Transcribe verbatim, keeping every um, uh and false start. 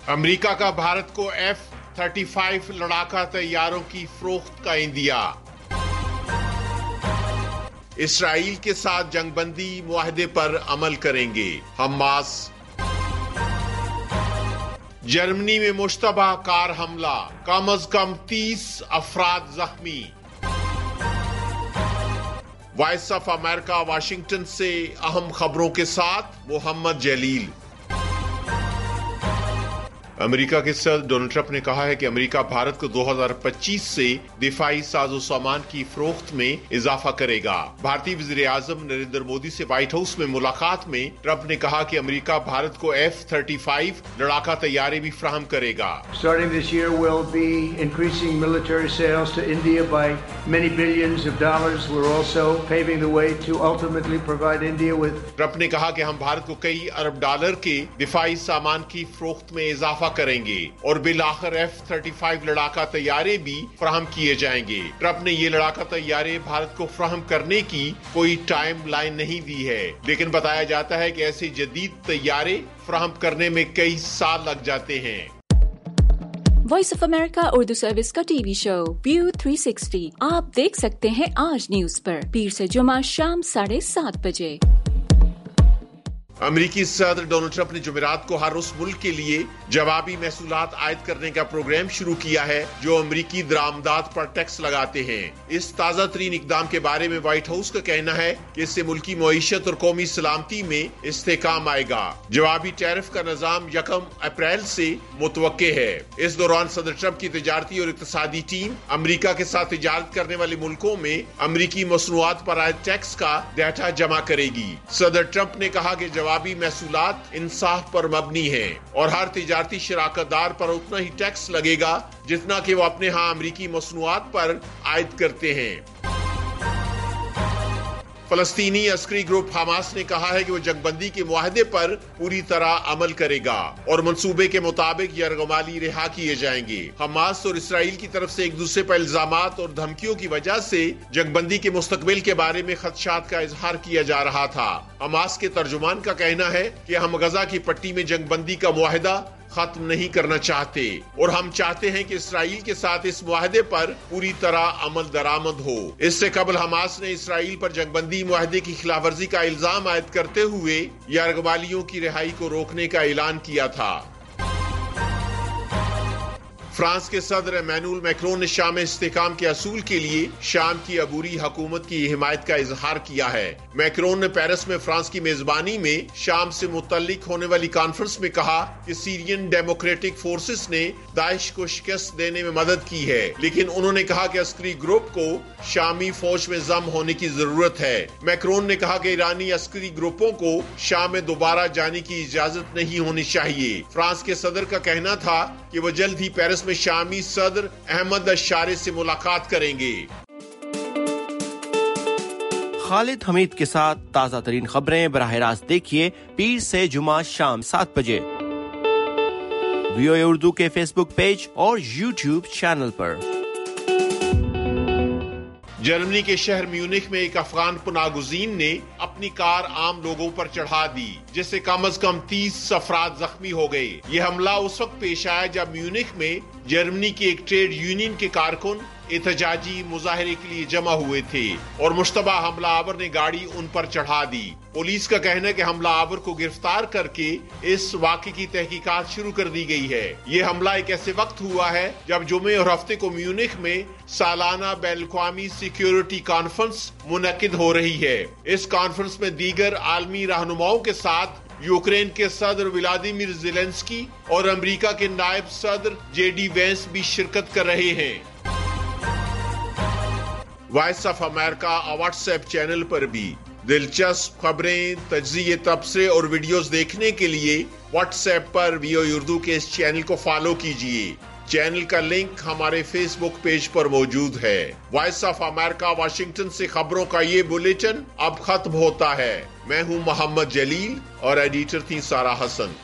امریکہ کا بھارت کو F thirty five لڑاکا طیاروں کی فروخت کا اندیا۔ اسرائیل کے ساتھ جنگ بندی معاہدے پر عمل کریں گے حماس۔ جرمنی میں مشتبہ کار حملہ، کم از کم تیس افراد زخمی۔ وائس آف امریکہ واشنگٹن سے اہم خبروں کے ساتھ محمد جلیل۔ امریکہ کے صدر ڈونلڈ ٹرمپ نے کہا ہے کہ امریکہ بھارت کو دو ہزار پچیس سے دفاعی ساز و سامان کی فروخت میں اضافہ کرے گا۔ بھارتی وزیر اعظم نریندر مودی سے وائٹ ہاؤس میں ملاقات میں ٹرمپ نے کہا کہ امریکہ بھارت کو ایف تھرٹی فائیو لڑاکا طیارے بھی فراہم کرے گا۔ Starting this year we'll be increasing military sales to India by many billions of dollars. We're also paving the way to ultimately provide India with Trump نے کہا کہ ہم بھارت کو کئی ارب ڈالر کے دفاعی سامان کی فروخت میں اضافہ کریں گے اور بالآخر ایف تھرٹی فائیو لڑاکا طیارے بھی فراہم کیے جائیں گے۔ ٹرمپ نے یہ لڑاکا طیارے بھارت کو فراہم کرنے کی کوئی ٹائم لائن نہیں دی ہے، لیکن بتایا جاتا ہے کہ ایسے جدید طیارے فراہم کرنے میں کئی سال لگ جاتے ہیں۔ Voice of America Urdu service کا T V show view three sixty آپ دیکھ سکتے ہیں آج نیوز پر پیر سے جمعہ شام ساڑھے سات بجے۔ امریکی صدر ڈونلڈ ٹرمپ نے جمعرات کو ہر اس ملک کے لیے جوابی محصولات عائد کرنے کا پروگرام شروع کیا ہے جو امریکی درآمدات پر ٹیکس لگاتے ہیں۔ اس تازہ ترین اقدام کے بارے میں وائٹ ہاؤس کا کہنا ہے کہ اس سے ملکی معیشت اور قومی سلامتی میں استحکام آئے گا۔ جوابی ٹیرف کا نظام یکم اپریل سے متوقع ہے۔ اس دوران صدر ٹرمپ کی تجارتی اور اقتصادی ٹیم امریکہ کے ساتھ تجارت کرنے والے ملکوں میں امریکی مصنوعات پر عائد ٹیکس کا ڈیٹا جمع کرے گی۔ صدر ٹرمپ نے کہا کہ جوابی محصولات انصاف پر مبنی ہیں اور ہر تجارتی شراکت دار پر اتنا ہی ٹیکس لگے گا جتنا کہ وہ اپنے ہاں امریکی مصنوعات پر عائد کرتے ہیں۔ فلسطینی عسکری گروپ حماس نے کہا ہے کہ وہ جنگ بندی کے معاہدے پر پوری طرح عمل کرے گا اور منصوبے کے مطابق یرغمالی رہا کیے جائیں گے۔ حماس اور اسرائیل کی طرف سے ایک دوسرے پر الزامات اور دھمکیوں کی وجہ سے جنگ بندی کے مستقبل کے بارے میں خدشات کا اظہار کیا جا رہا تھا۔ حماس کے ترجمان کا کہنا ہے کہ ہم غزہ کی پٹی میں جنگ بندی کا معاہدہ ختم نہیں کرنا چاہتے اور ہم چاہتے ہیں کہ اسرائیل کے ساتھ اس معاہدے پر پوری طرح عمل درآمد ہو۔ اس سے قبل حماس نے اسرائیل پر جنگ بندی معاہدے کی خلاف ورزی کا الزام عائد کرتے ہوئے یرغمالیوں کی رہائی کو روکنے کا اعلان کیا تھا۔ فرانس کے صدر ایمانوئل میکرون نے شام میں استحکام کے اصول کے لیے شام کی عبوری حکومت کی حمایت کا اظہار کیا ہے۔ میکرون نے پیرس میں فرانس کی میزبانی میں شام سے متعلق ہونے والی کانفرنس میں کہا کہ سیرین ڈیموکریٹک فورسز نے داعش کو شکست دینے میں مدد کی ہے، لیکن انہوں نے کہا کہ عسکری گروپ کو شامی فوج میں ضم ہونے کی ضرورت ہے۔ میکرون نے کہا کہ ایرانی عسکری گروپوں کو شام میں دوبارہ جانے کی اجازت نہیں ہونی چاہیے۔ فرانس کے صدر کا کہنا تھا کہ وہ جلد ہی پیرس میں شامی صدر احمد الشارع سے ملاقات کریں گے۔ خالد حمید کے ساتھ تازہ ترین خبریں براہ راست دیکھیے پیر سے جمعہ شام سات بجے وی او اے اردو کے فیس بک پیج اور یوٹیوب چینل پر۔ جرمنی کے شہر میونخ میں ایک افغان پناہ گزین نے اپنی کار عام لوگوں پر چڑھا دی جس سے کم از کم تیس افراد زخمی ہو گئے۔ یہ حملہ اس وقت پیش آیا جب میونخ میں جرمنی کی ایک ٹریڈ یونین کے کارکن احتجاجی مظاہرے کے لیے جمع ہوئے تھے اور مشتبہ حملہ آور نے گاڑی ان پر چڑھا دی۔ پولیس کا کہنا ہے کہ حملہ آور کو گرفتار کر کے اس واقعے کی تحقیقات شروع کر دی گئی ہے۔ یہ حملہ ایک ایسے وقت ہوا ہے جب جمعے اور ہفتے کو میونخ میں سالانہ بین الاقوامی سیکیورٹی کانفرنس منعقد ہو رہی ہے۔ اس کانفرنس میں دیگر عالمی رہنماؤں کے ساتھ یوکرین کے صدر ولادیمیر زیلنسکی اور امریکہ کے نائب صدر جے ڈی وینس بھی شرکت کر رہے ہیں۔ Voice of America WhatsApp channel پر بھی دلچسپ خبریں، تجزیے، تبصرے اور ویڈیوز دیکھنے کے لیے واٹس ایپ پر وی او اے اردو کے اس چینل کو فالو کیجیے۔ چینل کا لنک ہمارے فیس بک پیج پر موجود ہے۔ وائس آف امریکہ واشنگٹن سے خبروں کا یہ بلیٹن اب ختم ہوتا ہے۔ میں ہوں محمد جلیل اور ایڈیٹر تھی سارا حسن۔